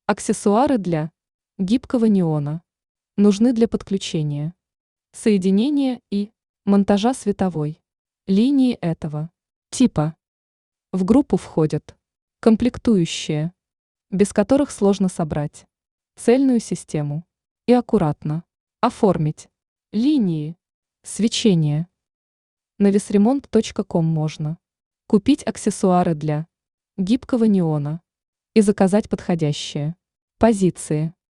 Аксессуары для гибкого неона нужны для подключения, соединения и монтажа световой линии этого типа. В группу входят комплектующие, без которых сложно собрать цельную систему и аккуратно оформить линии свечения. На весремонт.ком можно купить аксессуары для гибкого неона и заказать подходящие позиции.